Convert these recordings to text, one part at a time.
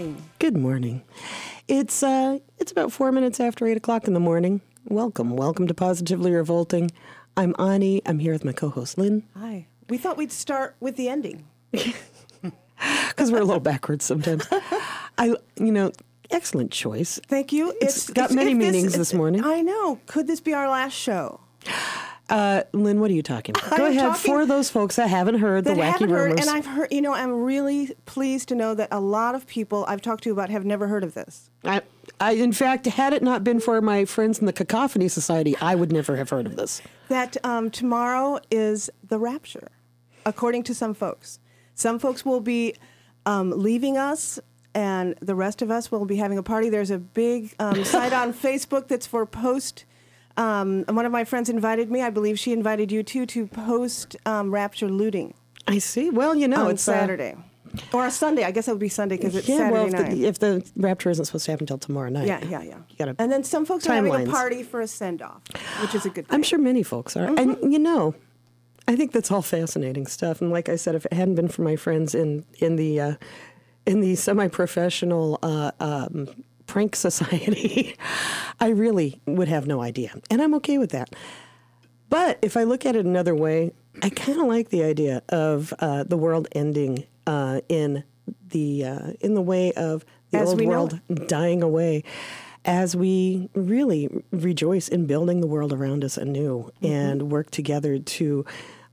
morning. Good morning. It's about 4 minutes after 8 o'clock in the morning. Welcome to Positively Revolting. I'm Ani. I'm here with my co-host Lynn. Hi. We thought we'd start with the ending. Because we're a little backwards sometimes. Excellent choice. Thank you. It's got many meanings this morning. I know. Could this be our last show? Lynn, what are you talking about? Go ahead. For those folks that haven't heard the wacky rumors. And I've heard, I'm really pleased to know that a lot of people I've talked to about have never heard of this. I, in fact, had it not been for my friends in the Cacophony Society, I would never have heard of this. That tomorrow is the rapture, according to some folks. Some folks will be leaving us, and the rest of us will be having a party. There's a big site on Facebook that's for post. One of my friends invited me. I believe she invited you too to post rapture looting. I see. Well, on it's Saturday or a Sunday. I guess it would be Sunday because it's Saturday night. If the rapture isn't supposed to happen until tomorrow night. Yeah. And then some folks are having a party for a send-off, which is a good thing. I'm sure many folks are. Mm-hmm. And I think that's all fascinating stuff. And like I said, if it hadn't been for my friends in the semi-professional prank society, I really would have no idea. And I'm okay with that. But if I look at it another way, I kind of like the idea of the world ending in the way of the old world dying away, as we really rejoice in building the world around us anew and work together to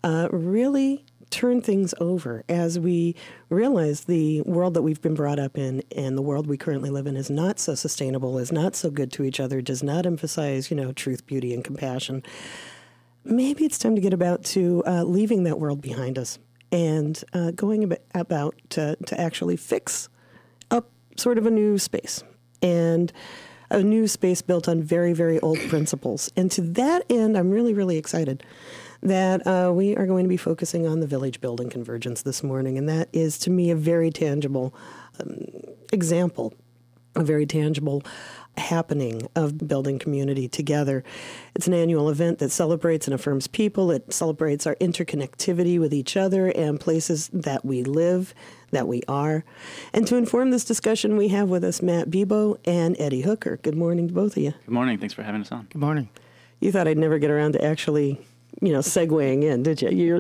really turn things over as we realize the world that we've been brought up in and the world we currently live in is not so sustainable, is not so good to each other, does not emphasize, truth, beauty, and compassion. Maybe it's time to get about to leaving that world behind us and going about to actually fix up sort of a new space, and a new space built on very, very old principles. And to that end, I'm really, really excited that we are going to be focusing on the village building convergence this morning. And that is, to me, a very tangible example, a very tangible happening of building community together. It's an annual event that celebrates and affirms people. It celebrates our interconnectivity with each other and places that we live, that we are. And to inform this discussion, we have with us Matt Bebo and Eddie Hooker. Good morning to both of you. Good morning. Thanks for having us on. Good morning. You thought I'd never get around to actually segueing in, did you?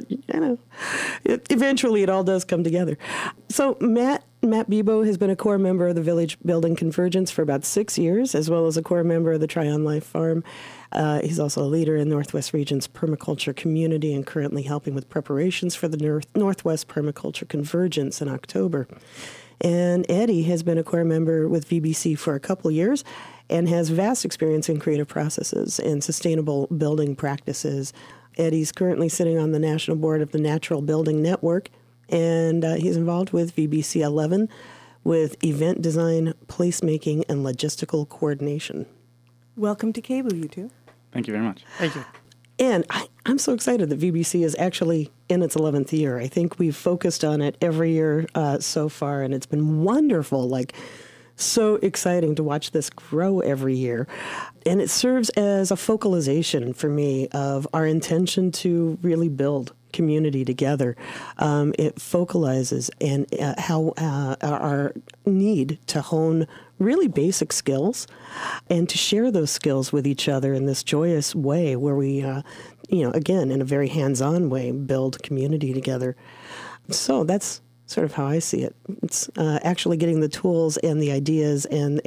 Eventually it all does come together. So Matt Bebo has been a core member of the Village Building Convergence for about 6 years, as well as a core member of the Tryon Life Farm. He's also a leader in Northwest Region's permaculture community and currently helping with preparations for the Northwest Permaculture Convergence in October. And Eddie has been a core member with VBC for a couple years and has vast experience in creative processes and sustainable building practices. Eddie's currently sitting on the national board of the Natural Building Network, and he's involved with VBC 11 with event design, placemaking, and logistical coordination. Welcome to Cable, you two. Thank you very much. Thank you. And I'm so excited that VBC is actually in its 11th year. I think we've focused on it every year so far, and it's been wonderful, so exciting to watch this grow every year. And it serves as a focalization for me of our intention to really build community together. It focalizes and how our need to hone really basic skills and to share those skills with each other in this joyous way where we, again, in a very hands-on way, build community together. So that's sort of how I see it. It's actually getting the tools and the ideas and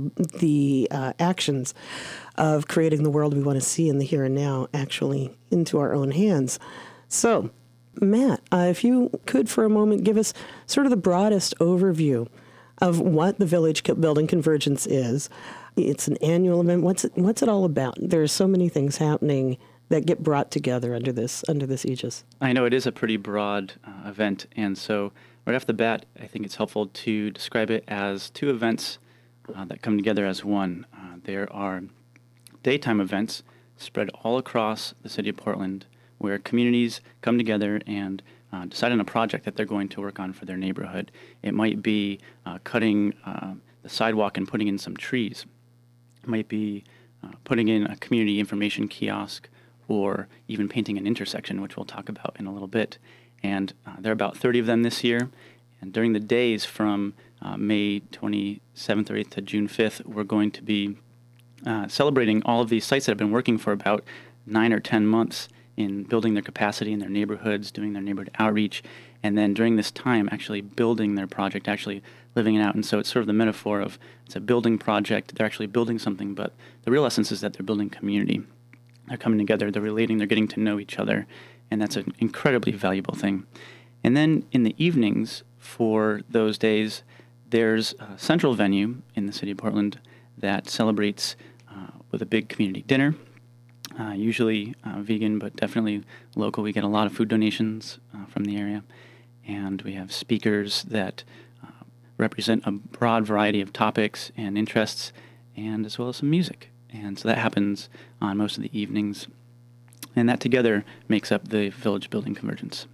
the actions of creating the world we want to see in the here and now actually into our own hands. So, Matt, if you could for a moment give us sort of the broadest overview of what the Village Building Convergence is. It's an annual event. What's it all about? There are so many things happening that get brought together under this aegis. I know it is a pretty broad event, and so right off the bat, I think it's helpful to describe it as two events that come together as one. There are daytime events spread all across the city of Portland where communities come together and decide on a project that they're going to work on for their neighborhood. It might be cutting the sidewalk and putting in some trees. It might be putting in a community information kiosk or even painting an intersection, which we'll talk about in a little bit. And there are about 30 of them this year. And during the days from May 27th or 8th to June 5th, we're going to be celebrating all of these sites that have been working for about 9 or 10 months in building their capacity in their neighborhoods, doing their neighborhood outreach, and then during this time actually building their project, actually living it out. And so it's sort of the metaphor of it's a building project. They're actually building something, but the real essence is that they're building community. They're coming together, they're relating, they're getting to know each other, and that's an incredibly valuable thing. And then in the evenings for those days, there's a central venue in the city of Portland that celebrates with a big community dinner. Usually vegan, but definitely local. We get a lot of food donations from the area, and we have speakers that represent a broad variety of topics and interests, and as well as some music. And so that happens on most of the evenings, and that together makes up the Village Building Convergence.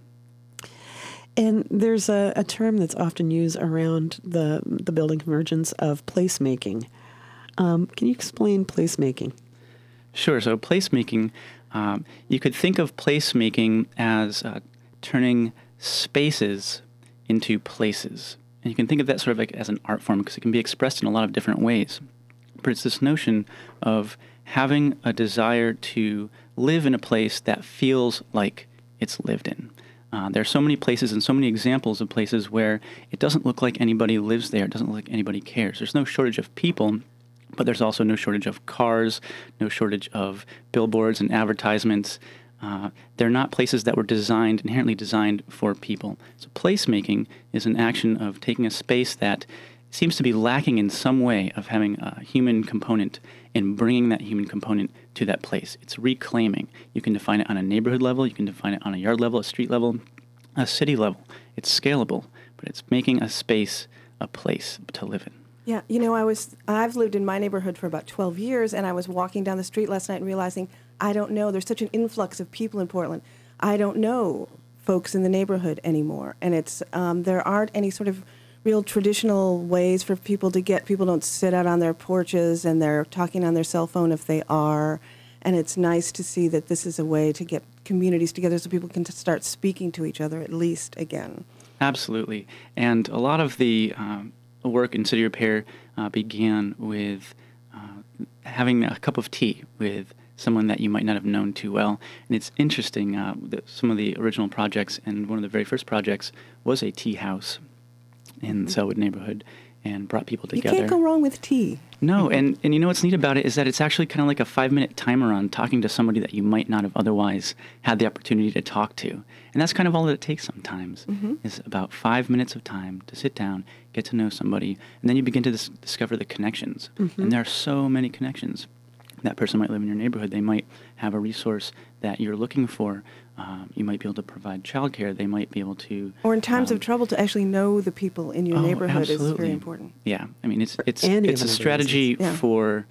And there's a term that's often used around the building convergence of placemaking. Can you explain placemaking? Sure. So placemaking, you could think of placemaking as turning spaces into places. And you can think of that sort of like as an art form because it can be expressed in a lot of different ways. But it's this notion of having a desire to live in a place that feels like it's lived in. There are so many places and so many examples of places where it doesn't look like anybody lives there. It doesn't look like anybody cares. There's no shortage of people, but there's also no shortage of cars, no shortage of billboards and advertisements. They're not places that were inherently designed for people. So placemaking is an action of taking a space that seems to be lacking in some way of having a human component and bringing that human component to that place. It's reclaiming. You can define it on a neighborhood level, you can define it on a yard level, a street level, a city level. It's scalable, but it's making a space a place to live in. Yeah, I've lived in my neighborhood for about 12 years, and I was walking down the street last night and realizing, I don't know, there's such an influx of people in Portland. I don't know folks in the neighborhood anymore, and it's there aren't any sort of real traditional ways for people don't sit out on their porches and they're talking on their cell phone if they are, and it's nice to see that this is a way to get communities together so people can start speaking to each other at least again. Absolutely, and a lot of the work in city repair began with having a cup of tea with someone that you might not have known too well. And it's interesting that some of the original projects, and one of the very first projects was a tea house in the Selwood neighborhood, and brought people together. You can't go wrong with tea. No, and you know what's neat about it is that it's actually kind of like a 5-minute timer on talking to somebody that you might not have otherwise had the opportunity to talk to. And that's kind of all that it takes sometimes, is about 5 minutes of time to sit down, get to know somebody, and then you begin to discover the connections. And there are so many connections. That person might live in your neighborhood. They might have a resource that you're looking for. You might be able to provide childcare. They might be able to... Or in times of trouble, to actually know the people in your neighborhood is very important. Yeah. I mean, it's a strategy for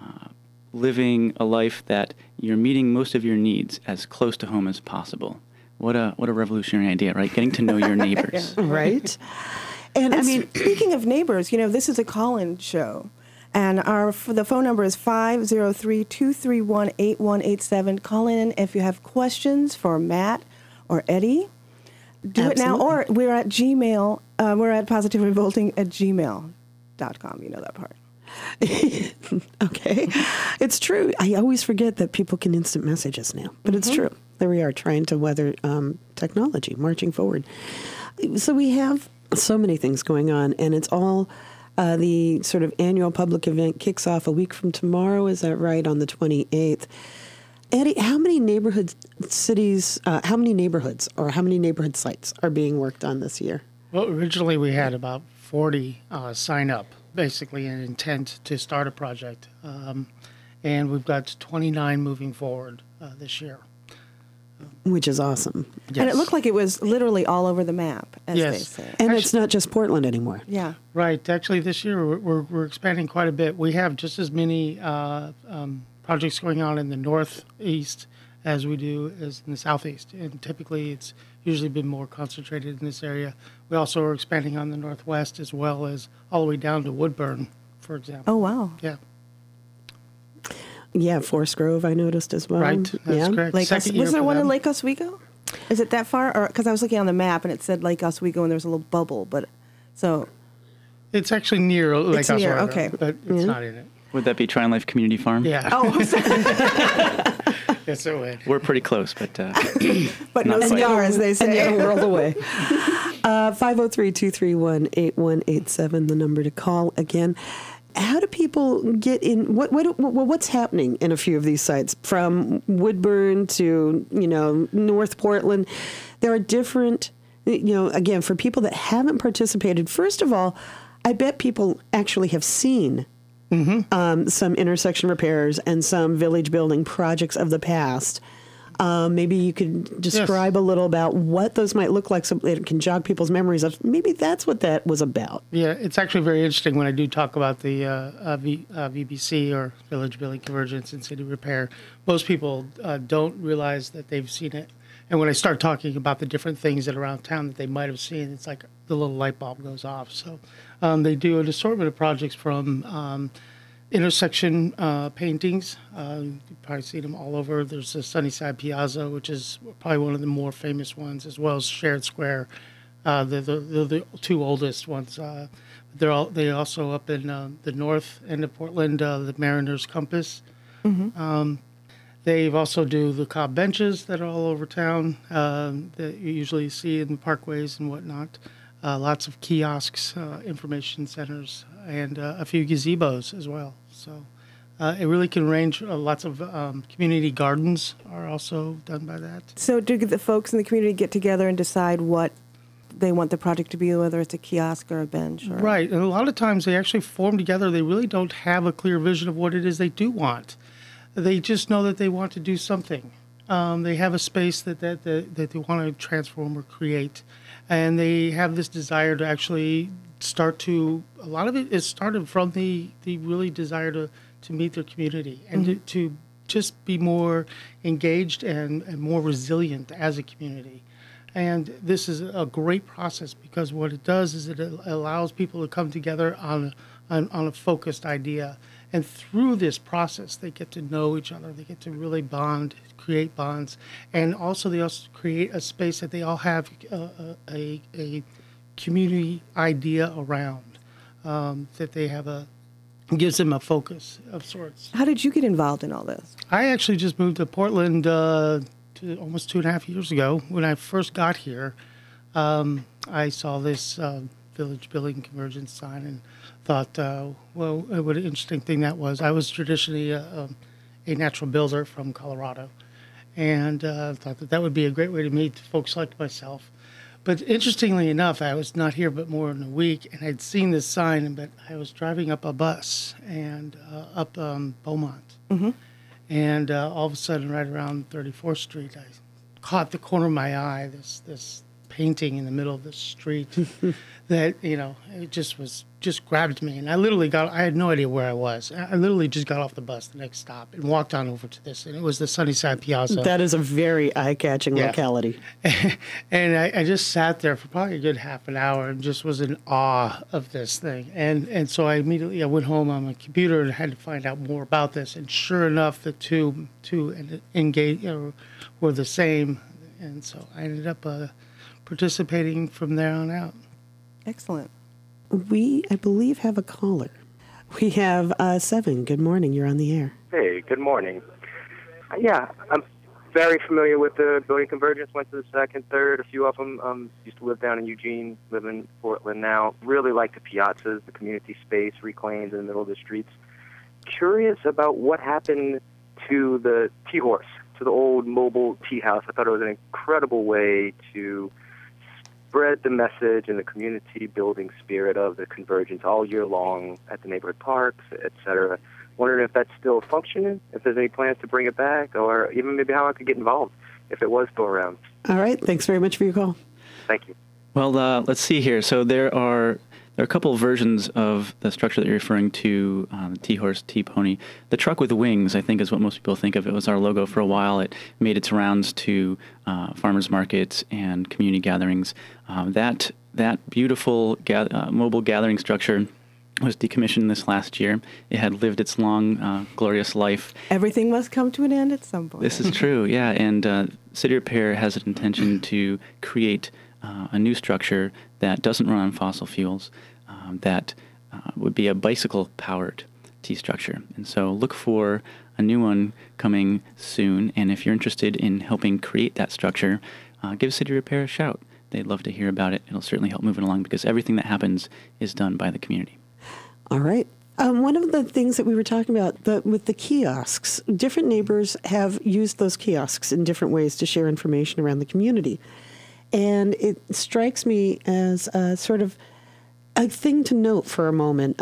living a life that you're meeting most of your needs as close to home as possible. What a revolutionary idea, right? Getting to know your neighbors. Right? And speaking of neighbors, this is a call-in show. And the phone number is 503-231-8187. Call in if you have questions for Matt or Eddie. Do Absolutely. It now. Or we're at Gmail. We're at positiverevolting@gmail.com. You know that part. Okay. It's true. I always forget that people can instant message us now. But it's true. There we are trying to weather technology, marching forward. So we have so many things going on, and it's all... the sort of annual public event kicks off a week from tomorrow. Is that right? On the 28th. Eddie, how many neighborhood sites are being worked on this year? Well, originally we had about 40 sign up, basically an intent to start a project. And we've got 29 moving forward this year. Which is awesome. Yes. And it looked like it was literally all over the map, as they say. And it's not just Portland anymore. Yeah. Right. Actually, this year we're expanding quite a bit. We have just as many projects going on in the northeast as we do as in the southeast. And typically it's usually been more concentrated in this area. We also are expanding on the northwest as well as all the way down to Woodburn, for example. Oh, wow. Yeah. Yeah, Forest Grove, I noticed as well. Right, that's correct. Was there one in Lake Oswego? Is it that far? Or because I was looking on the map and it said Lake Oswego and there was a little bubble, but so. It's actually near Lake It's near, Oswego, okay. but it's not in it. Would that be Trine Life Community Farm? Yeah. Oh, Yes, it would. We're pretty close, but but no Not quite. cigar, as they And say. a world away. 503-231-8187, the number to call again. How do people get in? What's happening in a few of these sites, from Woodburn to North Portland? There are different. Again, for people that haven't participated, first of all, I bet people actually have seen some intersection repairs and some village building projects of the past. Maybe you could describe a little about what those might look like so it can jog people's memories of maybe that's what that was about. Yeah, it's actually very interesting when I do talk about the VBC, or Village Building Convergence and City Repair. Most people don't realize that they've seen it. And when I start talking about the different things that are around town that they might have seen, it's like the little light bulb goes off. So they do an assortment of projects from intersection paintings. You've probably seen them all over. There's the Sunnyside Piazza, which is probably one of the more famous ones, as well as Shared Square, the two oldest ones. They also up in the north end of Portland, the Mariners Compass. They've also do the Cobb benches that are all over town that you usually see in the parkways and whatnot. Lots of kiosks, information centers, and a few gazebos as well. So it really can range. Lots of community gardens are also done by that. So do the folks in the community get together and decide what they want the project to be, whether it's a kiosk or a bench? Or... Right. And a lot of times they actually form together. They really don't have a clear vision of what it is they do want. They just know that they want to do something. They have a space that they want to transform or create. And they have this desire to actually start to, a lot of it is started from the really desire to meet their community and to just be more engaged and more resilient as a community. And this is a great process because what it does is it allows people to come together on a focused idea. And through this process, they get to know each other. They get to really bond, create bonds. And also they also create a space that they all have a community idea around, that they have gives them a focus of sorts. How did you get involved in all this? I actually just moved to Portland almost 2.5 years ago. When I first got here, I saw this Village Building Convergence sign and thought, well, what an interesting thing that was. I was traditionally a natural builder from Colorado, and thought that would be a great way to meet folks like myself. But interestingly enough, I was not here but more than a week, and I'd seen this sign, but I was driving up a bus and up Beaumont. And all of a sudden, right around 34th Street, I caught the corner of my eye, this painting in the middle of the street that, it just grabbed me. And I had no idea where I was. I literally just got off the bus, the next stop, and walked on over to this. And it was the Sunnyside Piazza. That is a very eye-catching locality. And I just sat there for probably a good half an hour and just was in awe of this thing. And so I went home on my computer and had to find out more about this. And sure enough, the two engage were the same. And so I ended up participating from there on out. Excellent. We, I believe, have a caller. We have 7. Good morning. You're on the air. Hey, good morning. Yeah, I'm very familiar with the Building Convergence. Went to the second, third, a few of them. Used to live down in Eugene, live in Portland now. Really like the piazzas, the community space reclaimed in the middle of the streets. Curious about what happened to the tea horse, to the old mobile tea house. I thought it was an incredible way to spread the message and the community building spirit of the convergence all year long at the neighborhood parks, et cetera. Wondering if that's still functioning, if there's any plans to bring it back, or even maybe how I could get involved if it was still around. All right. Thanks very much for your call. Thank you. Well, let's see here. So there are a couple of versions of the structure that you're referring to, T-Horse, T-Pony. The truck with wings, I think, is what most people think of. It was our logo for a while. It made its rounds to farmers markets and community gatherings. That beautiful mobile gathering structure was decommissioned this last year. It had lived its long, glorious life. Everything must come to an end at some point. This is true, yeah. And City Repair has an intention to create a new structure that doesn't run on fossil fuels. that would be a bicycle-powered T-structure. And so look for a new one coming soon. And if you're interested in helping create that structure, give City Repair a shout. They'd love to hear about it. It'll certainly help move it along because everything that happens is done by the community. All right. One of the things that we were talking about with the kiosks, different neighbors have used those kiosks in different ways to share information around the community. And it strikes me as a sort of a thing to note for a moment,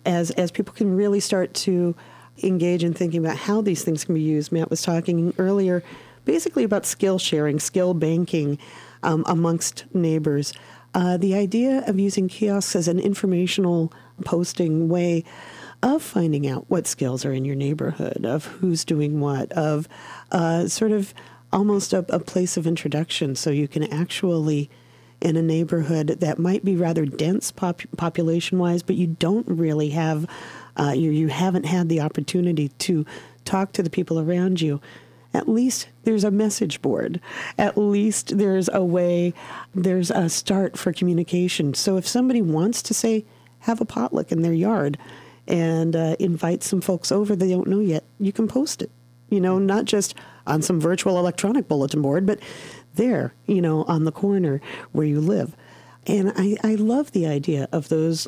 as people can really start to engage in thinking about how these things can be used. Matt was talking earlier basically about skill sharing, skill banking amongst neighbors. The idea of using kiosks as an informational posting way of finding out what skills are in your neighborhood, of who's doing what, of sort of almost a place of introduction, so you can actually, in a neighborhood that might be rather dense population-wise, but you don't really have, you haven't had the opportunity to talk to the people around you, at least there's a message board. At least there's a way, there's a start for communication. So if somebody wants to say, have a potluck in their yard and invite some folks over they don't know yet, you can post it. Not just on some virtual electronic bulletin board, but there, on the corner where you live. And I love the idea of those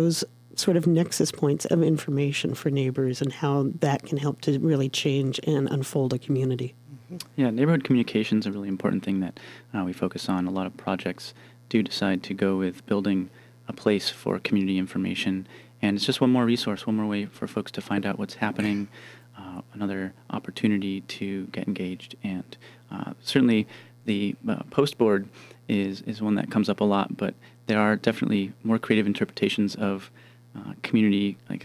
sort of nexus points of information for neighbors and how that can help to really change and unfold a community. Yeah, neighborhood communication is a really important thing that we focus on. A lot of projects do decide to go with building a place for community information. And it's just one more resource, one more way for folks to find out what's happening, another opportunity to get engaged. And certainly the post board is one that comes up a lot, but there are definitely more creative interpretations of community, like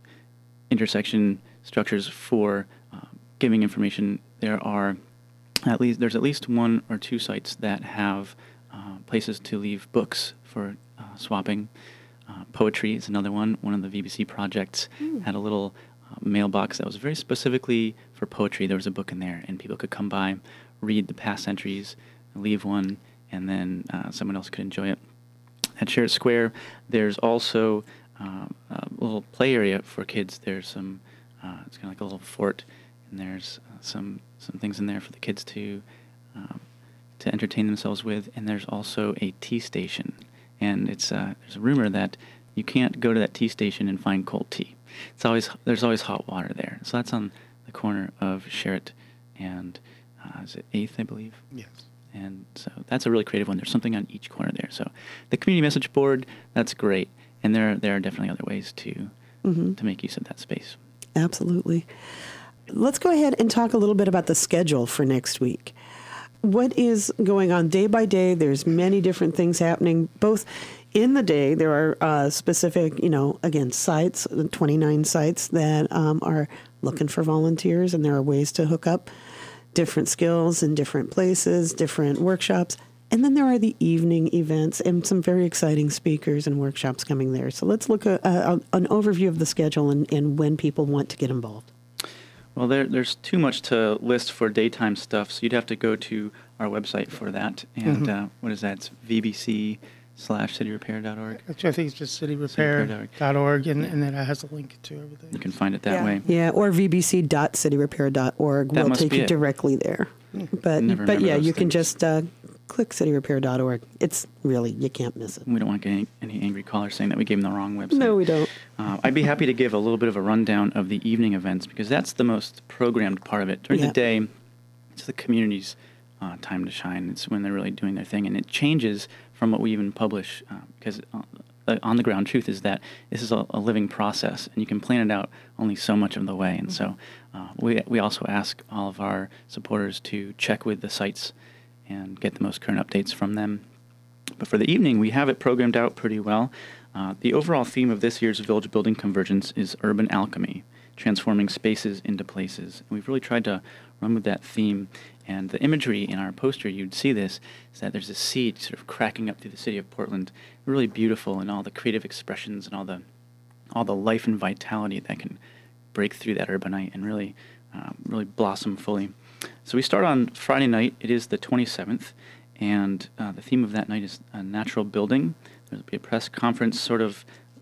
intersection structures for giving information. There's at least one or two sites that have places to leave books for swapping. Poetry is another one. One of the VBC projects had a little mailbox that was very specifically for poetry. There was a book in there, and people could come by, read the past entries, leave one, and then someone else could enjoy it. At Share It Square, there's also a little play area for kids. There's some, it's kind of like a little fort, and there's some things in there for the kids to entertain themselves with. And there's also a tea station, and there's a rumor that you can't go to that tea station and find cold tea. There's always hot water there. So that's on the corner of Sherritt and is it 8th, I believe? Yes. And so that's a really creative one. There's something on each corner there. So the community message board, that's great. And there are definitely other ways to make use of that space. Absolutely. Let's go ahead and talk a little bit about the schedule for next week. What is going on day by day? There's many different things happening, both in the day. There are specific, again, sites, 29 sites that are looking for volunteers, and there are ways to hook up different skills in different places, different workshops. And then there are the evening events and some very exciting speakers and workshops coming there. So let's look at an overview of the schedule and when people want to get involved. Well, there's too much to list for daytime stuff, so you'd have to go to our website for that. And what is that? It's vbc/cityrepair.org. Actually, I think it's just cityrepair.org, and then it has a link to everything. You can find it that way. Yeah, or vbc.cityrepair.org will take you directly there. But yeah, you can just click cityrepair.org. It's really, you can't miss it. We don't want to get any angry callers saying that we gave them the wrong website. No, we don't. I'd be happy to give a little bit of a rundown of the evening events because that's the most programmed part of it. During the day, it's the community's time to shine. It's when they're really doing their thing, and it changes from what we even publish because on the ground truth is that this is a living process, and you can plan it out only so much of the way. And so we also ask all of our supporters to check with the sites and get the most current updates from them. But for the evening, we have it programmed out pretty well. The overall theme of this year's Village Building Convergence is urban alchemy, transforming spaces into places. And we've really tried to run with that theme. And the imagery in our poster, you'd see this, is that there's a seed sort of cracking up through the city of Portland, really beautiful, and all the creative expressions and all the life and vitality that can break through that urbanite and really blossom fully. So we start on Friday night. It is the 27th, and the theme of that night is natural building. There'll be a press conference sort of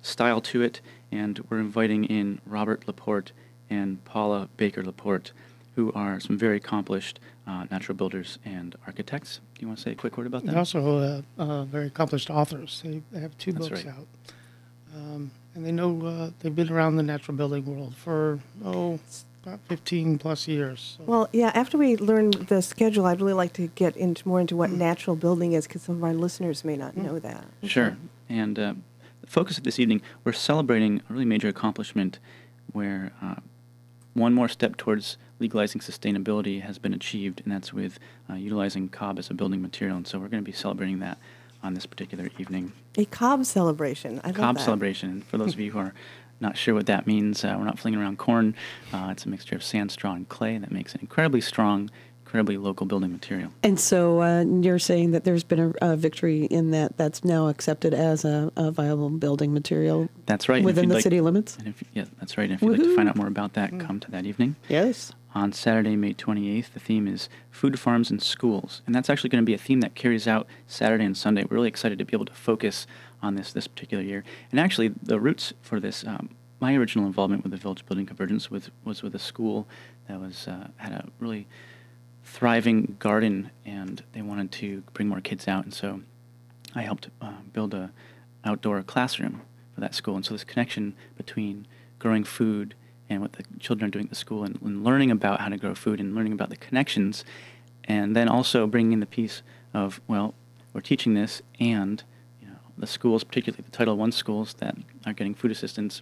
style to it, and we're inviting in Robert Laporte and Paula Baker Laporte, who are some very accomplished natural builders and architects. Do you want to say a quick word about that? They're also very accomplished authors. They have two That's books right. out. And they know they've been around the natural building world for, about 15 plus years. So. Well, yeah, after we learn the schedule, I'd really like to get more into what natural building is, because some of our listeners may not know that. Sure. And the focus of this evening, we're celebrating a really major accomplishment where one more step towards legalizing sustainability has been achieved, and that's with utilizing cob as a building material. And so we're going to be celebrating that on this particular evening. A cob celebration. I love Cob that. celebration. And for those of you who are not sure what that means, we're not flinging around corn. It's a mixture of sand, straw, and clay that makes an incredibly strong, incredibly local building material. And so you're saying that there's been a victory in that's now accepted as a viable building material That's right. And if within you'd the like- city limits? And yeah, that's right. And if you'd like to Woohoo. find out more about that, come to that evening. Yes. On Saturday, May 28th, the theme is Food Farms and Schools. And that's actually going to be a theme that carries out Saturday and Sunday. We're really excited to be able to focus on this particular year. And actually, the roots for this, my original involvement with the Village Building Convergence was with a school that had a really thriving garden, and they wanted to bring more kids out. And so I helped build a outdoor classroom for that school. And so this connection between growing food and what the children are doing at the school, and learning about how to grow food and learning about the connections, and then also bringing in the piece of, well, we're teaching this, and the schools, particularly the Title I schools that are getting food assistance,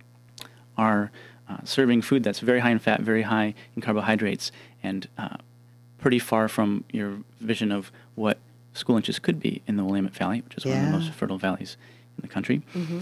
are serving food that's very high in fat, very high in carbohydrates, and pretty far from your vision of what school lunches could be in the Willamette Valley, which is one of the Yeah. most fertile valleys in the country.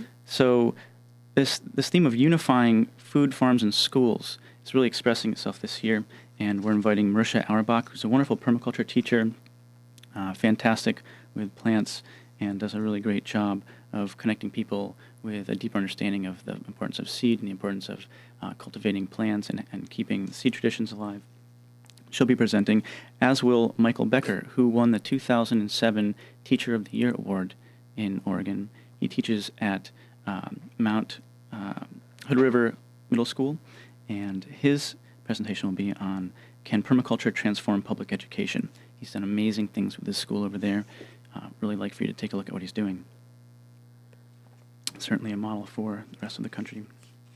So this theme of unifying food, farms, and schools is really expressing itself this year, and we're inviting Marisha Auerbach, who's a wonderful permaculture teacher, fantastic with plants, and does a really great job of connecting people with a deeper understanding of the importance of seed and the importance of cultivating plants and keeping seed traditions alive. She'll be presenting, as will Michael Becker, who won the 2007 Teacher of the Year Award in Oregon. He teaches at Mount Hood River Middle School, and his presentation will be on Can Permaculture Transform Public Education? He's done amazing things with his school over there. Really like for you to take a look at what he's doing. Certainly a model for the rest of the country.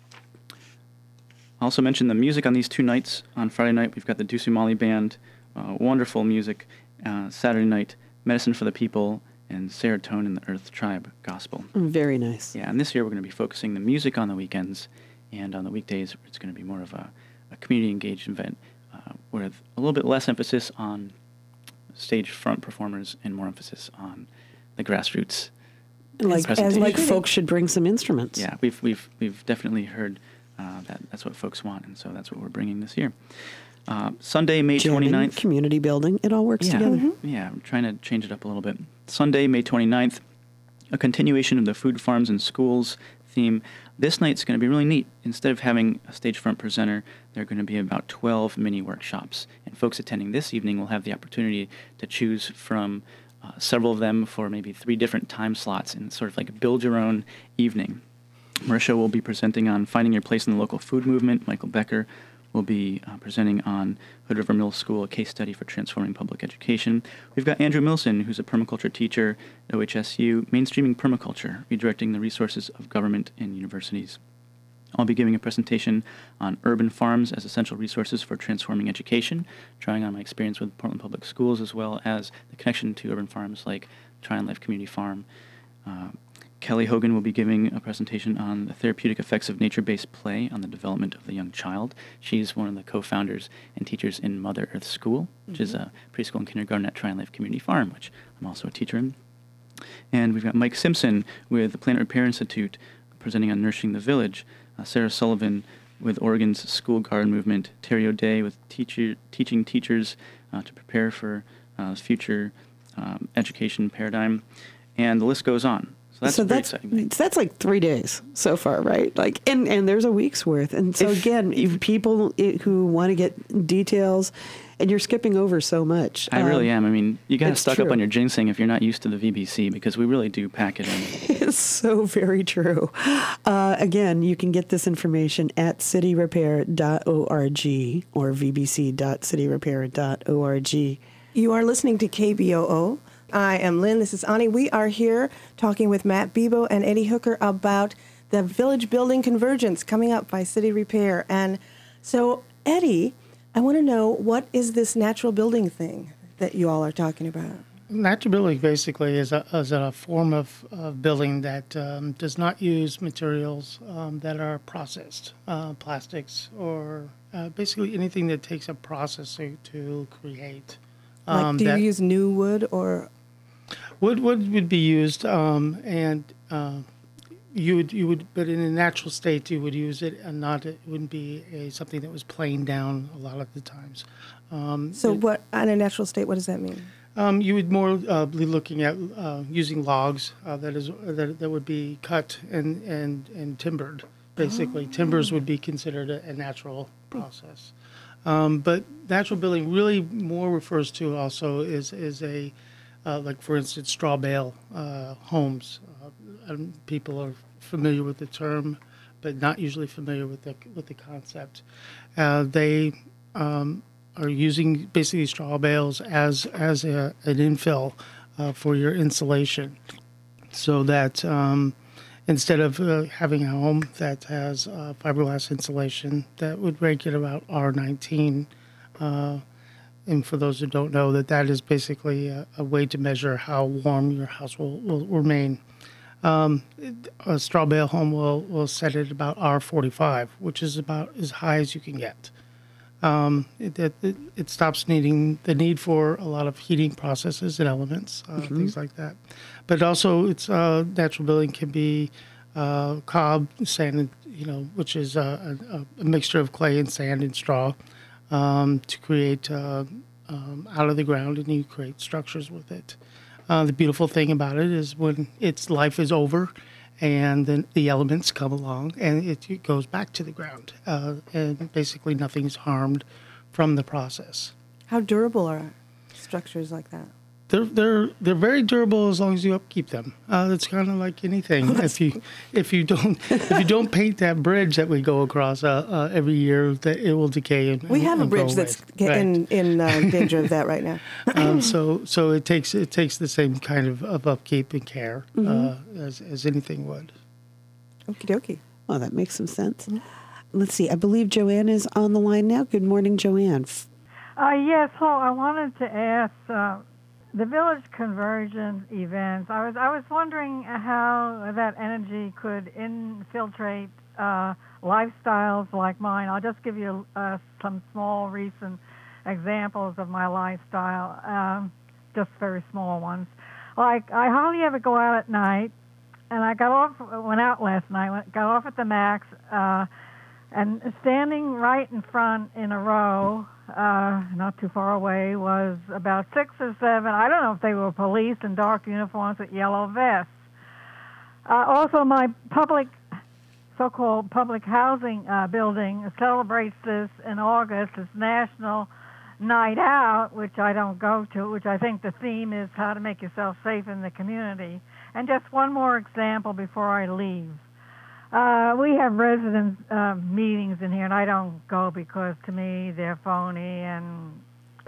I also mentioned the music on these two nights. On Friday night, we've got the Dusumali Band, wonderful music. Saturday night, Medicine for the People, and Serotonin, the Earth Tribe Gospel. Very nice. Yeah, and this year we're going to be focusing the music on the weekends, and on the weekdays it's going to be more of a community-engaged event with a little bit less emphasis on stage front performers and more emphasis on the grassroots. Like presentation. folks should bring some instruments. Yeah, we've definitely heard that's what folks want, and so that's what we're bringing this year. Sunday, May Jamming, 29th. community building, it all works together. Yeah, I'm trying to change it up a little bit. Sunday, May 29th, a continuation of the Food Farms and Schools theme. This night's going to be really neat. Instead of having a stage front presenter, there are going to be about 12 mini workshops. And folks attending this evening will have the opportunity to choose from several of them for maybe 3 different time slots and sort of like a build your own evening. Marisha will be presenting on finding your place in the local food movement. Michael Becker will be presenting on Hood River Middle School, a case study for transforming public education. We've got Andrew Milson, who's a permaculture teacher at OHSU, mainstreaming permaculture, redirecting the resources of government and universities. I'll be giving a presentation on urban farms as essential resources for transforming education, drawing on my experience with Portland Public Schools, as well as the connection to urban farms like Tryon Life Community Farm. Kelly Hogan will be giving a presentation on the therapeutic effects of nature-based play on the development of the young child. She's one of the co-founders and teachers in Mother Earth School, which is a preschool and kindergarten at Tryon Life Community Farm, which I'm also a teacher in. And we've got Mike Simpson with the Planet Repair Institute presenting on Nourishing the Village, Sarah Sullivan with Oregon's School Garden Movement, Terry O'Day with teaching teachers to prepare for future education paradigm, and the list goes on. So that's exciting. That's like 3 days so far, right? Like, and there's a week's worth. And so again, if people who want to get details and you're skipping over so much. I really am. I mean, you got to it's stock up true. on your ginseng if you're not used to the VBC, because we really do pack it in. It's so very true. Again, you can get this information at cityrepair.org or vbc.cityrepair.org. You are listening to KBOO. I am Lynn. This is Ani. We are here talking with Matt Bebo and Eddie Hooker about the Village Building Convergence coming up by City Repair. And so, Eddie, I want to know, what is this natural building thing that you all are talking about? Natural building basically is a form of building that does not use materials that are processed, plastics, or basically anything that takes a process to create. Like, do you use new wood or? Wood would be used, and you would, but in a natural state you would use it, and it wouldn't be something that was planed down a lot of the times. So what, in a natural state, what does that mean? You would more be looking at using logs that would be cut and timbered. Basically, timbers would be considered a natural process. But natural building really more refers to also is a like, for instance, straw bale homes. And people are familiar with the term, but not usually familiar with the concept. They are using basically straw bales as an infill for your insulation, so that instead of having a home that has fiberglass insulation, that would rank at about R19. And for those who don't know, that is basically a way to measure how warm your house will remain. A straw bale home will set at about R45, which is about as high as you can get. It stops needing the need for a lot of heating processes and elements, things like that. But also, it's natural building can be cob, sand, which is a mixture of clay and sand and straw to create out of the ground, and you create structures with it. The beautiful thing about it is when its life is over, and then the elements come along, and it goes back to the ground, and basically nothing's harmed from the process. How durable are structures like that? They're very durable as long as you upkeep them. It's kind of like anything. If you don't paint that bridge that we go across every year, that it will decay. We have a bridge that's in danger of that right now. So it takes the same kind of upkeep and care as anything would. Okie dokie. Well, that makes some sense. Let's see. I believe Joanne is on the line now. Good morning, Joanne. Yes. Hello. I wanted to ask the Village Convergence events. I was wondering how that energy could infiltrate lifestyles like mine. I'll just give you some small recent examples of my lifestyle, just very small ones. Like, I hardly ever go out at night, and I went out last night, got off at the Max, and standing right in front in a row, not too far away, was about 6 or 7. I don't know if they were police in dark uniforms with yellow vests. Also, my so-called public housing building celebrates this in August. It's National Night Out, which I don't go to, which I think the theme is how to make yourself safe in the community. And just one more example before I leave. We have resident meetings in here, and I don't go because to me they're phony and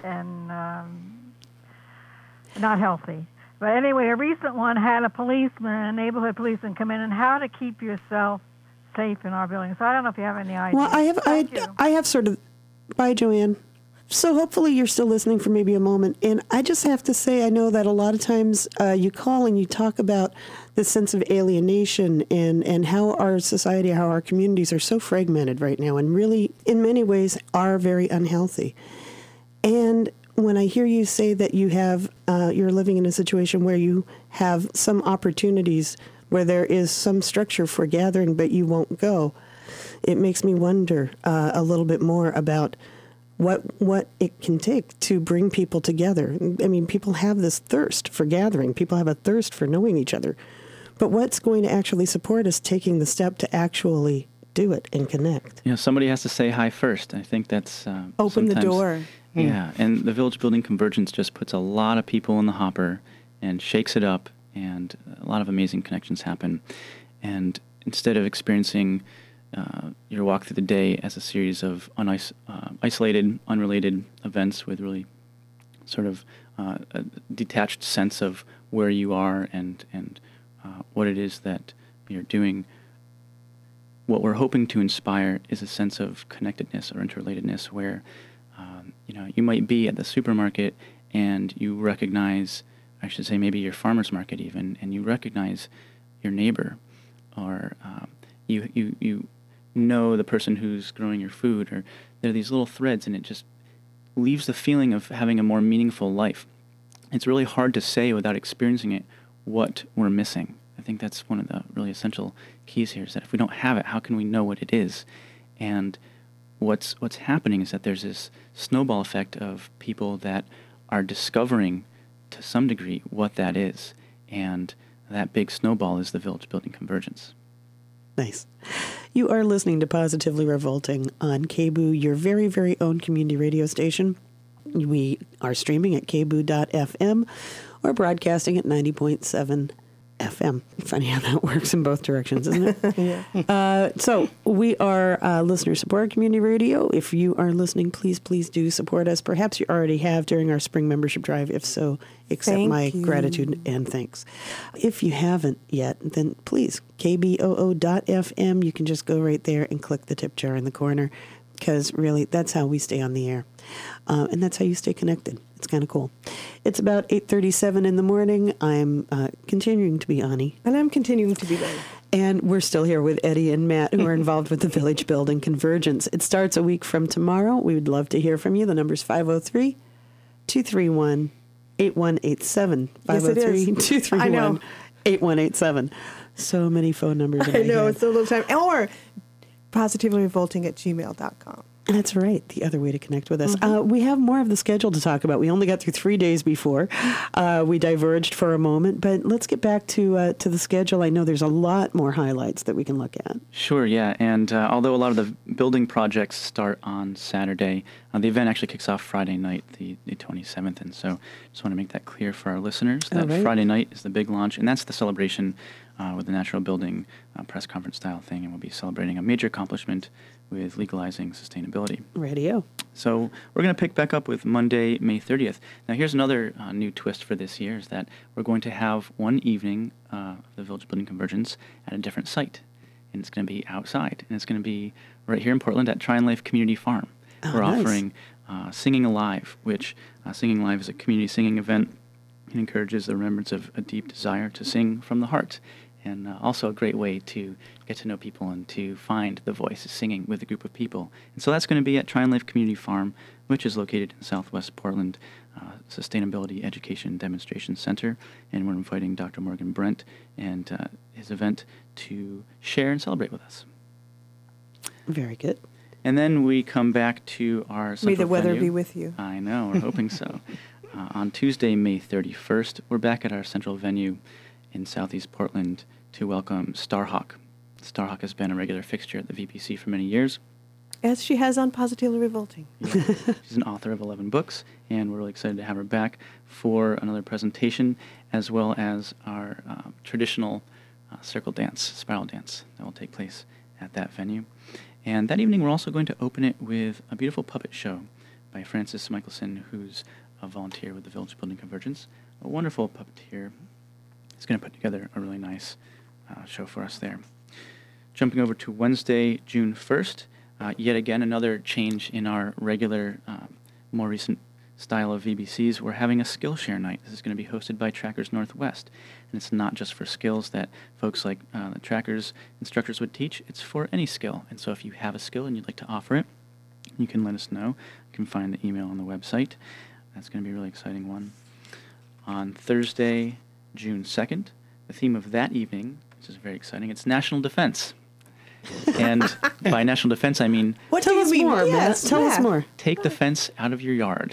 not healthy. But anyway, a recent one had a policeman, a neighborhood policeman, come in, and how to keep yourself safe in our building. So I don't know if you have any ideas. Well, I have sort of. Bye, Joanne. So hopefully you're still listening for maybe a moment. And I just have to say, I know that a lot of times you call and you talk about this sense of alienation and how our society, how our communities are so fragmented right now and really, in many ways, are very unhealthy. And when I hear you say that you have, you're living in a situation where you have some opportunities where there is some structure for gathering, but you won't go, it makes me wonder a little bit more about what it can take to bring people together. I mean, people have this thirst for gathering. People have a thirst for knowing each other. But what's going to actually support us taking the step to actually do it and connect? Somebody has to say hi first. I think that's open the sometimes door. Yeah, and the Village Building Convergence just puts a lot of people in the hopper and shakes it up, and a lot of amazing connections happen. And instead of experiencing your walk through the day as a series of isolated, unrelated events with really sort of a detached sense of where you are and what it is that you're doing, what we're hoping to inspire is a sense of connectedness or interrelatedness where you might be at the supermarket and you recognize, I should say maybe your farmer's market even, and you recognize your neighbor, or you know the person who's growing your food, or there are these little threads, and it just leaves the feeling of having a more meaningful life. It's really hard to say without experiencing it what we're missing. I think that's one of the really essential keys here, is that if we don't have it, how can we know what it is? And what's happening is that there's this snowball effect of people that are discovering to some degree what that is, and that big snowball is the Village Building Convergence. Nice. You are listening to Positively Revolting on KBOO, your very, very own community radio station. We are streaming at kboo.fm or broadcasting at 90.7 FM. Funny how that works in both directions, isn't it? Yeah. So we are listener-supported community radio. If you are listening, please do support us. Perhaps you already have during our spring membership drive. If so, accept Thank my you. gratitude and thanks. If you haven't yet, then please, kboo.fm. You can just go right there and click the tip jar in the corner, because really that's how we stay on the air. And that's how you stay connected. It's kind of cool. It's about 8:37 in the morning. I'm continuing to be Ani. And I'm continuing to be Betty. And we're still here with Eddie and Matt, who are involved with the Village Building Convergence. It starts a week from tomorrow. We would love to hear from you. The number's 503-231-8187. Yes, it is. 503-231-8187. So many phone numbers in I my know, head. it's a little time. Or positivelyrevolting@gmail.com. That's right. The other way to connect with us. We have more of the schedule to talk about. We only got through 3 days before. We diverged for a moment, but let's get back to the schedule. I know there's a lot more highlights that we can look at. Sure, yeah. And although a lot of the building projects start on Saturday, the event actually kicks off Friday night, the 27th. And so just want to make that clear for our listeners that right. Friday night is the big launch, and that's the celebration with the Natural Building press conference style thing. And we'll be celebrating a major accomplishment with legalizing sustainability. Radio. So we're going to pick back up with Monday, May 30th. Now here's another new twist for this year, is that we're going to have one evening of the Village Building Convergence at a different site. And it's going to be outside. And it's going to be right here in Portland at Tryon Life Community Farm. Oh, we're nice. offering Singing Alive, which Singing Alive is a community singing event. It encourages the remembrance of a deep desire to sing from the heart. And also a great way to get to know people and to find the voice of singing with a group of people. And so that's going to be at Tryon Life Community Farm, which is located in Southwest Portland, Sustainability Education Demonstration Center. And we're inviting Dr. Morgan Brent and his event to share and celebrate with us. Very good. And then we come back to our central May the weather venue. be with you. I know, we're hoping so. On Tuesday, May 31st, we're back at our central venue in Southeast Portland to welcome Starhawk. Starhawk has been a regular fixture at the VPC for many years. As she has on Positively Revolting. Yeah. She's an author of 11 books, and we're really excited to have her back for another presentation, as well as our traditional circle dance, spiral dance, that will take place at that venue. And that evening, we're also going to open it with a beautiful puppet show by Francis Michelson, who's a volunteer with the Village Building Convergence, a wonderful puppeteer. He's going to put together a really nice show for us there. Jumping over to Wednesday, June 1st, yet again another change in our regular, more recent style of VBCs. We're having a Skillshare night. This is going to be hosted by Trackers Northwest. And it's not just for skills that folks like the Trackers instructors would teach. It's for any skill. And so if you have a skill and you'd like to offer it, you can let us know. You can find the email on the website. That's going to be a really exciting one. On Thursday, June 2nd, the theme of that evening, which is very exciting, it's National Defense. And by national defense, I mean What Tell do you us mean? more, Yes, Matt. Tell us Matt. more. take the fence out of your yard.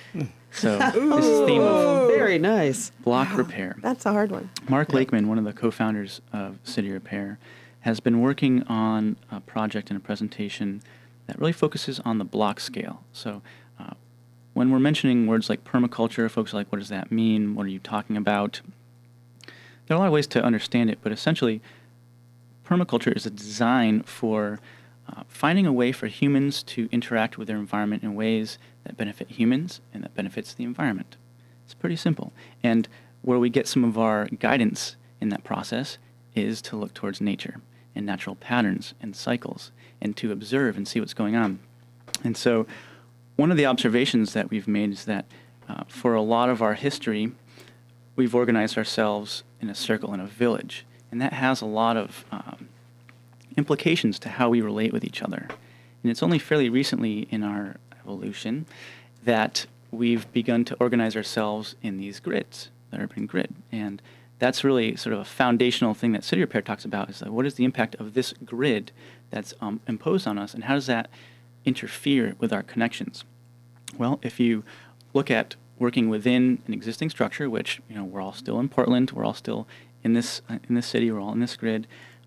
So this is the theme of Very nice. block repair. That's a hard one. Mark Lakeman, one of the co-founders of City Repair, has been working on a project and a presentation that really focuses on the block scale. So when we're mentioning words like permaculture, folks are like, what does that mean? What are you talking about? There are a lot of ways to understand it, but essentially, permaculture is a design for finding a way for humans to interact with their environment in ways that benefit humans and that benefits the environment. It's pretty simple. And where we get some of our guidance in that process is to look towards nature and natural patterns and cycles and to observe and see what's going on. And so one of the observations that we've made is that for a lot of our history, we've organized ourselves in a circle in a village. And that has a lot of implications to how we relate with each other. And it's only fairly recently in our evolution that we've begun to organize ourselves in these grids, the urban grid. And that's really sort of a foundational thing that City Repair talks about, is like, what is the impact of this grid that's imposed on us, and how does that interfere with our connections? Well, if you look at working within an existing structure, which, we're all still in Portland, we're all still in this city, we're all in this grid,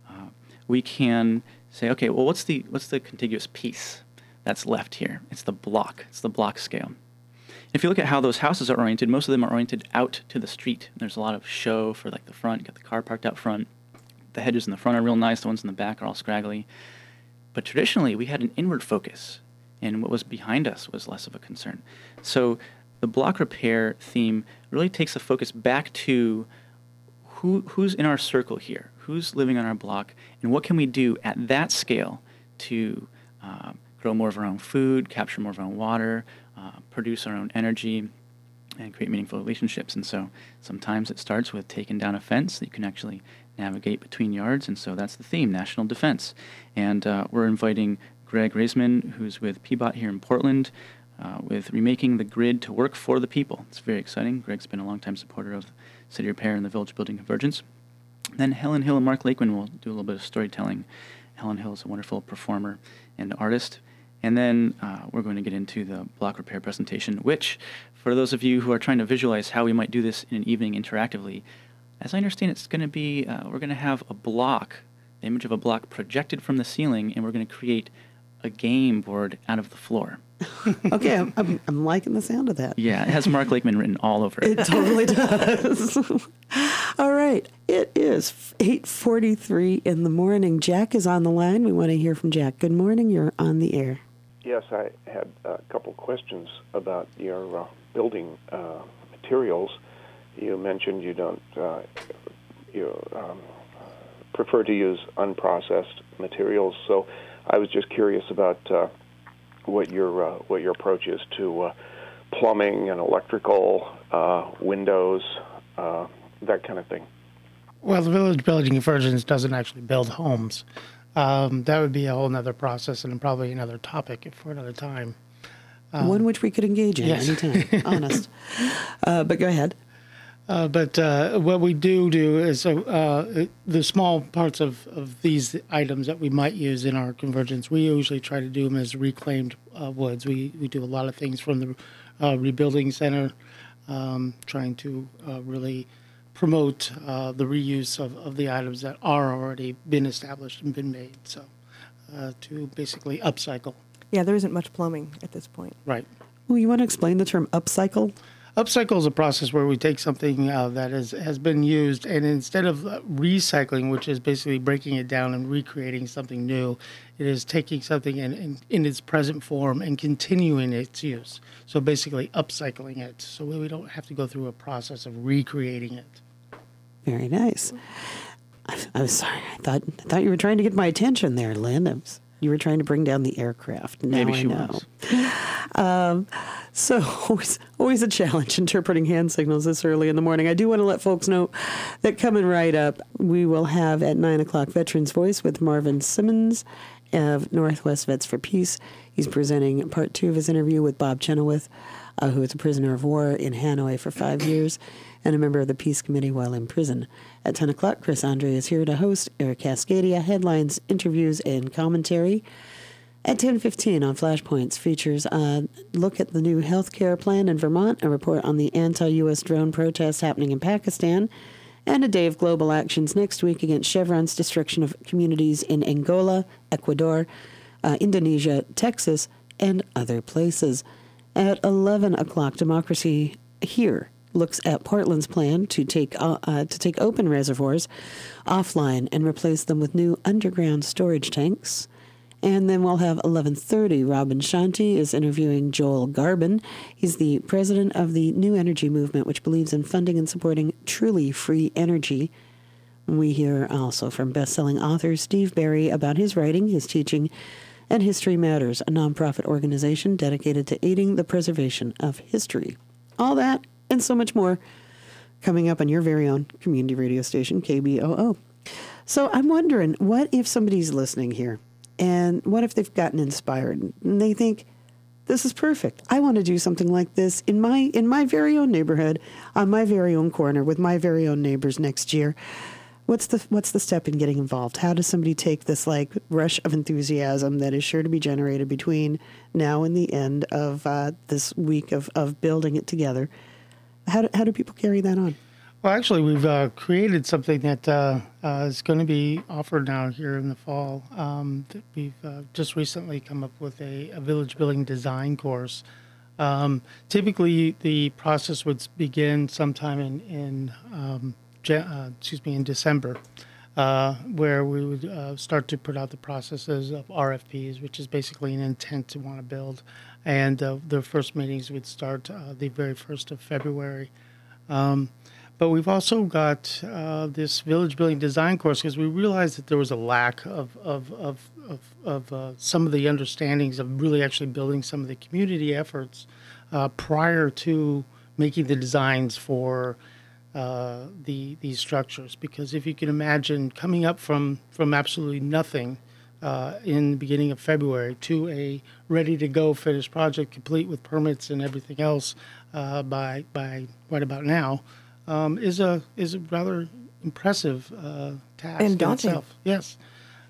we can say, okay, well, what's the contiguous piece that's left here? It's the block scale. If you look at how those houses are oriented, most of them are oriented out to the street. There's a lot of show for like the front, you got the car parked out front. The hedges in the front are real nice, the ones in the back are all scraggly. But traditionally, we had an inward focus, and what was behind us was less of a concern. So the block repair theme really takes the focus back to who's in our circle here, who's living on our block, and what can we do at that scale to grow more of our own food, capture more of our own water, produce our own energy, and create meaningful relationships. And so sometimes it starts with taking down a fence that you can actually navigate between yards, and so that's the theme, national defense. And we're inviting Greg Reisman, who's with PBOT here in Portland, with remaking the grid to work for the people. It's very exciting. Greg's been a longtime supporter of City Repair and the Village Building Convergence. Then Helen Hill and Mark Lakeman will do a little bit of storytelling. Helen Hill is a wonderful performer and artist. And then we're going to get into the block repair presentation, which, for those of you who are trying to visualize how we might do this in an evening interactively, as I understand, it's going to be, we're going to have a block, the image of a block projected from the ceiling, and we're going to create a game board out of the floor. Okay, I'm liking the sound of that. Yeah, it has Mark Lakeman written all over it. It totally does. All right, it is 8:43 in the morning. Jack is on the line. We want to hear from Jack. Good morning. You're on the air. Yes, I had a couple questions about your building materials. You mentioned you don't prefer to use unprocessed materials, so I was just curious about what your approach is to plumbing and electrical, windows, that kind of thing. Well, the Village Building Convergence doesn't actually build homes. That would be a whole other process and probably another topic for another time. One which we could engage in anytime, honest. But go ahead. But what we do is the small parts of these items that we might use in our convergence, we usually try to do them as reclaimed woods. We do a lot of things from the Rebuilding Center, trying to really promote the reuse of the items that are already been established and been made. So to basically upcycle. Yeah, there isn't much plumbing at this point. Right. Well, you want to explain the term upcycle? Upcycle is a process where we take something that has been used, and instead of recycling, which is basically breaking it down and recreating something new, it is taking something in its present form and continuing its use. So basically upcycling it, so we don't have to go through a process of recreating it. Very nice. I was sorry. I thought you were trying to get my attention there, Lynn. You were trying to bring down the aircraft. Now Maybe I she know. was. So always a challenge interpreting hand signals this early in the morning. I do want to let folks know that coming right up, we will have at 9 o'clock Veterans Voice with Marvin Simmons of Northwest Vets for Peace. He's presenting part 2 of his interview with Bob Chenoweth, who was a prisoner of war in Hanoi for 5 years and a member of the Peace Committee while in prison. At 10 o'clock, Chris Andre is here to host Eric Cascadia, headlines, interviews, and commentary. At 10:15 on Flashpoints features a look at the new health care plan in Vermont, a report on the anti-U.S. drone protests happening in Pakistan, and a day of global actions next week against Chevron's destruction of communities in Angola, Ecuador, Indonesia, Texas, and other places. At 11 o'clock, Democracy Here looks at Portland's plan to take open reservoirs offline and replace them with new underground storage tanks. And then we'll have 11:30. Robin Shanti is interviewing Joel Garbin. He's the president of the New Energy Movement, which believes in funding and supporting truly free energy. We hear also from best-selling author Steve Berry about his writing, his teaching, and History Matters, a nonprofit organization dedicated to aiding the preservation of history. All that and so much more coming up on your very own community radio station, KBOO. So I'm wondering, what if somebody's listening here, and what if they've gotten inspired and they think, this is perfect. I want to do something like this in my very own neighborhood, on my very own corner, with my very own neighbors next year. What's the step in getting involved? How does somebody take this rush of enthusiasm that is sure to be generated between now and the end of this week of building it together? How do people carry that on? Well, actually, we've created something that is going to be offered now here in the fall. We've just recently come up with a village building design course. Typically, the process would begin sometime in December, where we would start to put out the processes of RFPs, which is basically an intent to want to build. And the first meetings would start the very 1st of February. But we've also got this village building design course because we realized that there was a lack of some of the understandings of really actually building some of the community efforts prior to making the designs for these structures. Because if you can imagine coming up from absolutely nothing in the beginning of February to a ready-to-go finished project, complete with permits and everything else by right about now, is a rather impressive task and in daunting. itself. Yes.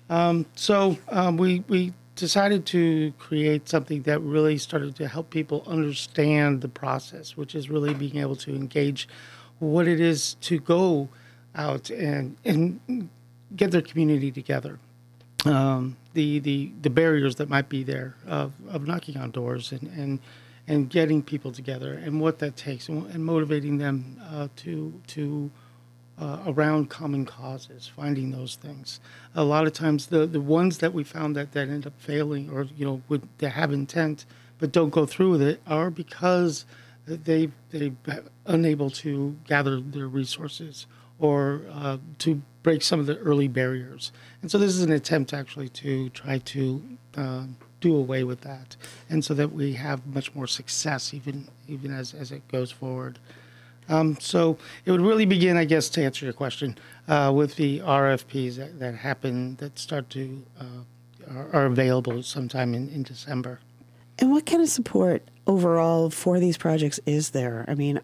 So we decided to create something that really started to help people understand the process, which is really being able to engage what it is to go out and get their community together. The barriers that might be there of knocking on doors and getting people together and what that takes and motivating them to around common causes, finding those things. A lot of times the ones that we found that end up failing or they have intent but don't go through with it are because they're unable to gather their resources or to break some of the early barriers. And so this is an attempt actually to try to do away with that, and so that we have much more success even as it goes forward. So it would really begin, I guess, to answer your question, with the RFPs that happen, that start to are available sometime in December. And what kind of support overall for these projects is there? I mean,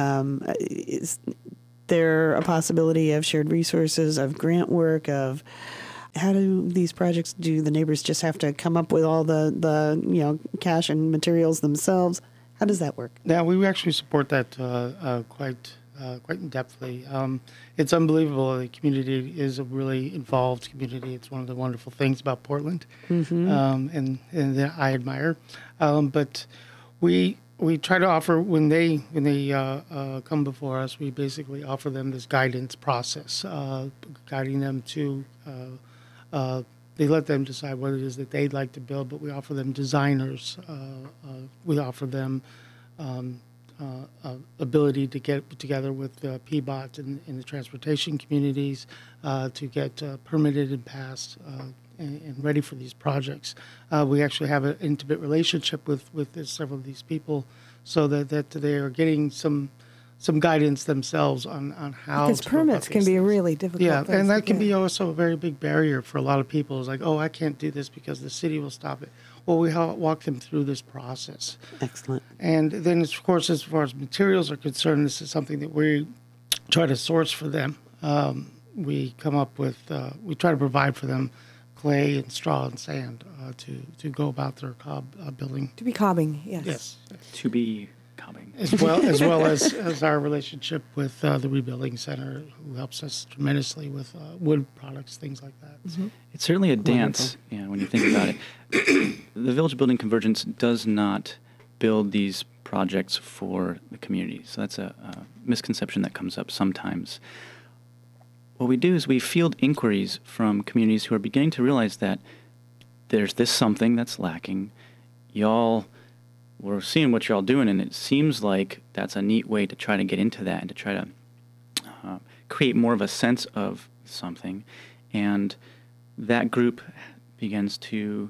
is there a possibility of shared resources, of grant work, of how do these projects, do the neighbors just have to come up with all the cash and materials themselves? How does that work? Yeah, we actually support that quite in depthly. It's unbelievable. The community is a really involved community. It's one of the wonderful things about Portland, and that I admire. But we try to offer when they come before us. We basically offer them this guidance process, guiding them to. They let them decide what it is that they'd like to build, but we offer them designers. We offer them ability to get together with PBOT in the transportation communities to get permitted and passed and ready for these projects. We actually have an intimate relationship with several of these people, so that they are getting some guidance themselves on how. Because permits can be really difficult. Yeah, things and to that can get. be also a very big barrier for a lot of people. It's like, oh, I can't do this because the city will stop it. Well, we walk them through this process. Excellent. And then, of course, as far as materials are concerned, this is something that we try to source for them. We come up with, we try to provide for them clay and straw and sand to go about their cob building. To be cobbing, yes. Yes. To be cobbing. As well as our relationship with the Rebuilding Center, who helps us tremendously with wood products, things like that. Mm-hmm. It's certainly a dance, when you think about it. The Village Building Convergence does not build these projects for the community. So that's a misconception that comes up sometimes. What we do is we field inquiries from communities who are beginning to realize that there's this something that's lacking. We're seeing what you're all doing, and it seems like that's a neat way to try to get into that and to try to create more of a sense of something. And that group begins to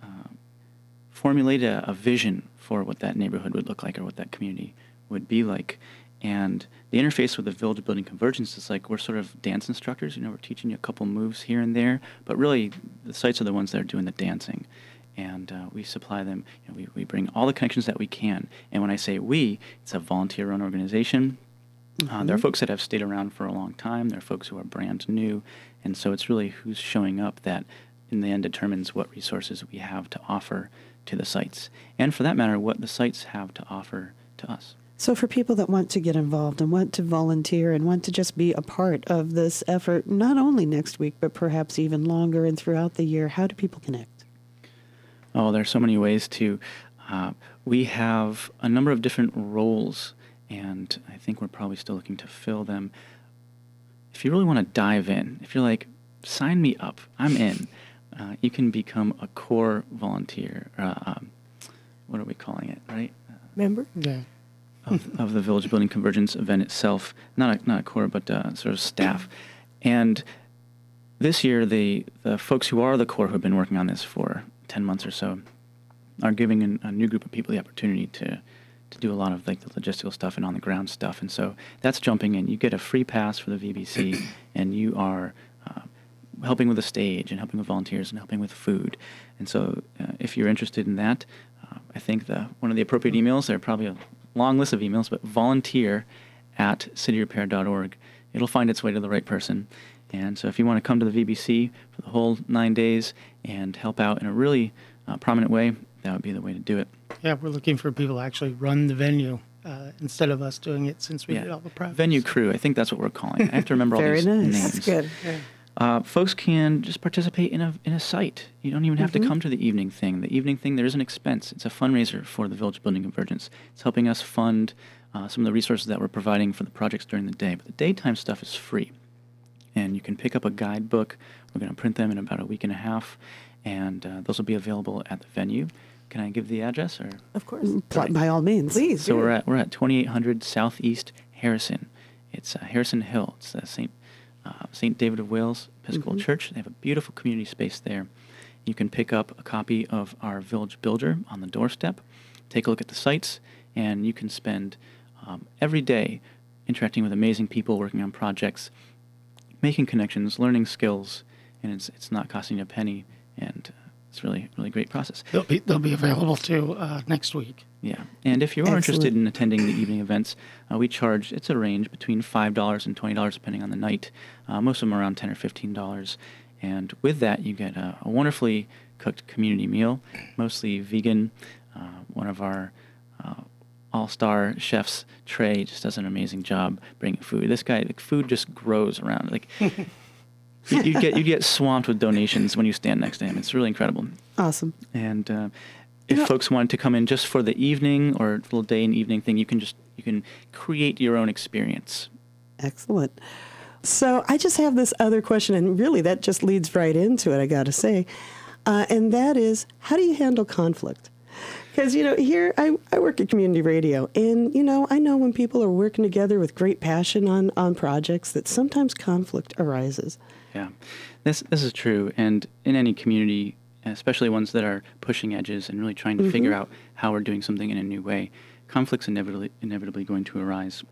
formulate a vision for what that neighborhood would look like or what that community would be like. And the interface with the Village Building Convergence is like we're sort of dance instructors. We're teaching you a couple moves here and there, but really the sites are the ones that are doing the dancing. And we supply them. We bring all the connections that we can. And when I say we, it's a volunteer-run organization. There are folks that have stayed around for a long time. There are folks who are brand new. And so it's really who's showing up that in the end determines what resources we have to offer to the sites. And for that matter, what the sites have to offer to us. So for people that want to get involved and want to volunteer and want to just be a part of this effort, not only next week, but perhaps even longer and throughout the year, how do people connect? Oh, there's so many ways to. We have a number of different roles, and I think we're probably still looking to fill them. If you really want to dive in, if you're like, sign me up, I'm in, you can become a core volunteer. What are we calling it, right? Member? Yeah. Of the Village Building Convergence event itself. Not a core, but sort of staff. And this year, the folks who are the core who have been working on this for 10 months or so are giving a new group of people the opportunity to do a lot of like the logistical stuff and on the ground stuff. And so that's jumping in. You get a free pass for the VBC, and you are helping with the stage and helping with volunteers and helping with food. And so if you're interested in that, I think one of the appropriate emails, there are probably a long list of emails, but volunteer@cityrepair.org. It'll find its way to the right person. And so if you want to come to the VBC for the whole 9 days and help out in a really prominent way, that would be the way to do it. Yeah, we're looking for people to actually run the venue instead of us doing it since we did all the prep. Venue crew, I think that's what we're calling it. I have to remember all Very these nice. names. That's good. Yeah. Folks can just participate in a site. You don't even have to come to the evening thing. The evening thing, there is an expense. It's a fundraiser for the Village Building Convergence. It's helping us fund some of the resources that we're providing for the projects during the day. But the daytime stuff is free. And you can pick up a guidebook. We're going to print them in about a week and a half, and those will be available at the venue. Can I give the address? Or Of course. By all means. Please. So do. we're at 2800 Southeast Harrison. It's Harrison Hill. It's St. David of Wales Episcopal Church. They have a beautiful community space there. You can pick up a copy of our Village Builder on the doorstep, take a look at the sites, and you can spend every day interacting with amazing people working on projects, making connections, learning skills, and it's not costing you a penny, and it's really great process. They'll be available too next week. Yeah, and if you are Excellent. interested in attending the evening events, we charge, it's a range between $5 and $20 depending on the night. Most of them are around $10 or $15. And with that, you get a wonderfully cooked community meal, mostly vegan. One of our all-star chefs, Trey, just does an amazing job bringing food. This guy, the food just grows around. Like you get swamped with donations when you stand next to him. It's really incredible. Awesome. And if folks wanted to come in just for the evening or a little day and evening thing, you can create your own experience. Excellent. So I just have this other question, and really that just leads right into it, I got to say. And that is, how do you handle conflict? Because, here I work at community radio, and, I know when people are working together with great passion on projects that sometimes conflict arises. Yeah, this is true. And in any community, especially ones that are pushing edges and really trying to figure out how we're doing something in a new way, conflict's inevitably going to arise.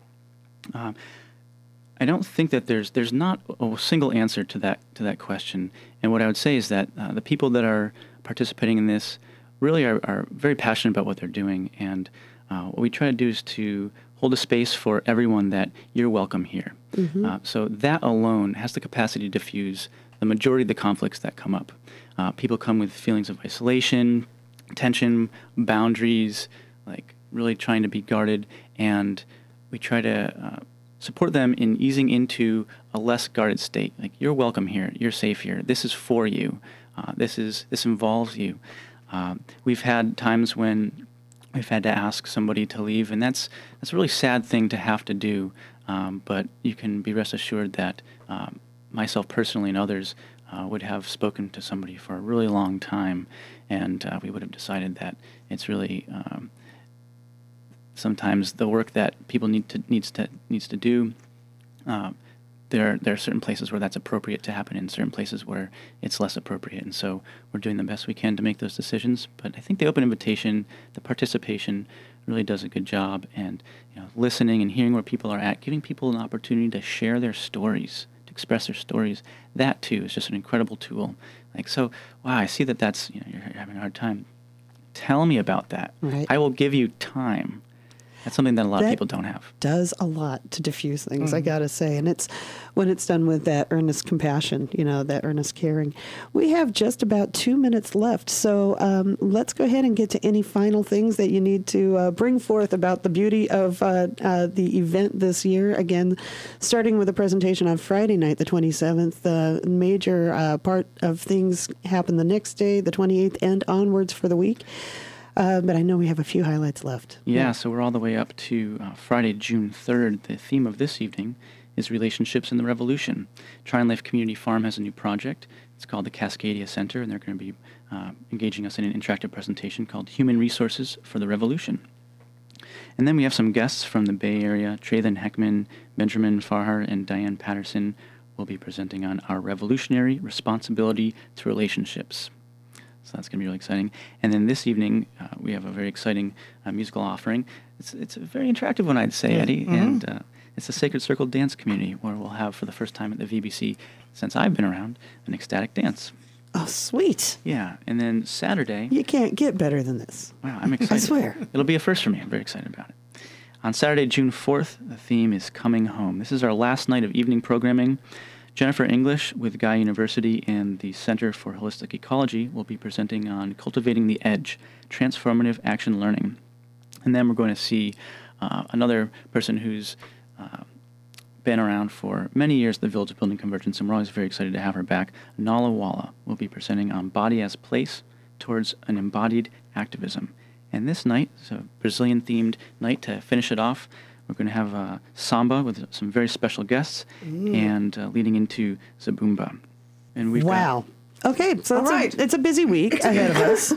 I don't think that there's not a single answer to that question. And what I would say is that the people that are participating in this really are very passionate about what they're doing. And what we try to do is to hold a space for everyone that you're welcome here. So that alone has the capacity to diffuse the majority of the conflicts that come up. People come with feelings of isolation, tension, boundaries, like really trying to be guarded, and we try to support them in easing into a less guarded state. Like, you're welcome here, you're safe here, this is for you, this involves you. We've had times when we've had to ask somebody to leave, and that's a really sad thing to have to do. But you can be rest assured that myself personally and others would have spoken to somebody for a really long time, and we would have decided that it's really sometimes the work that people needs to do. There are certain places where that's appropriate to happen, and certain places where it's less appropriate. And so we're doing the best we can to make those decisions. But I think the open invitation, the participation, really does a good job. And listening and hearing where people are at, giving people an opportunity to share their stories, to express their stories. That too is just an incredible tool. Wow, I see that's you're having a hard time. Tell me about that. Right. I will give you time. That's something that a lot of people don't have. Does a lot to diffuse things, I gotta say. And it's when it's done with that earnest compassion, that earnest caring. We have just about 2 minutes left. So let's go ahead and get to any final things that you need to bring forth about the beauty of the event this year. Again, starting with a presentation on Friday night, the 27th. The major part of things happen the next day, the 28th, and onwards for the week. But I know we have a few highlights left. Yeah, so we're all the way up to Friday, June 3rd. The theme of this evening is Relationships in the Revolution. Tryon Life Community Farm has a new project. It's called the Cascadia Center, and they're going to be engaging us in an interactive presentation called Human Resources for the Revolution. And then we have some guests from the Bay Area. Trayvon Heckman, Benjamin Farhar, and Diane Patterson will be presenting on our revolutionary responsibility to relationships. So that's going to be really exciting. And then this evening, we have a very exciting musical offering. It's a very interactive one, I'd say, Eddie. Mm-hmm. And it's the Sacred Circle Dance Community, where we'll have, for the first time at the VBC since I've been around, an ecstatic dance. Oh, sweet. Yeah. And then Saturday... You can't get better than this. Wow, I'm excited. I swear. It'll be a first for me. I'm very excited about it. On Saturday, June 4th, the theme is Coming Home. This is our last night of evening programming. Jennifer English with Guy University and the Center for Holistic Ecology will be presenting on Cultivating the Edge, Transformative Action Learning. And then we're going to see another person who's been around for many years at the Village of Building Convergence, and we're always very excited to have her back. Nala Walla will be presenting on Body as Place Towards an Embodied Activism. And this night, it's a Brazilian-themed night to finish it off. We're going to have samba with some very special guests and leading into Zabumba. And we've Okay, so it's a busy week ahead of us.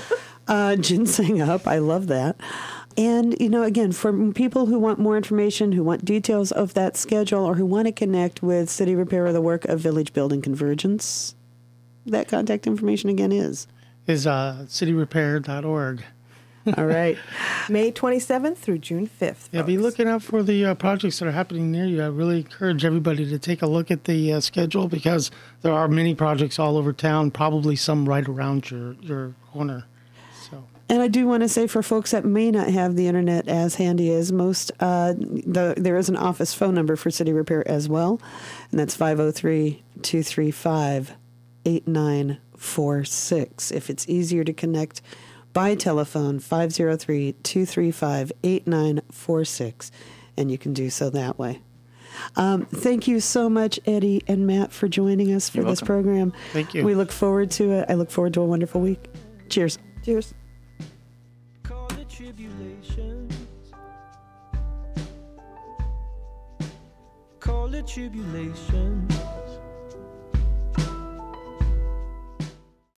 Ginseng Up, I love that. And, again, for people who want more information, who want details of that schedule, or who want to connect with City Repair or the work of Village Building Convergence, that contact information again is cityrepair.org. All right. May 27th through June 5th. Yeah, be looking out for the projects that are happening near you. I really encourage everybody to take a look at the schedule, because there are many projects all over town, probably some right around your corner. So. And I do want to say, for folks that may not have the internet as handy as most, there is an office phone number for City Repair as well, and that's 503-235-8946. If it's easier to connect by telephone, 503-235-8946, and you can do so that way. Thank you so much, Eddie and Matt, for joining us for this program. Thank you. We look forward to it. I look forward to a wonderful week. Cheers. Cheers. Call the tribulations. Call it tribulations.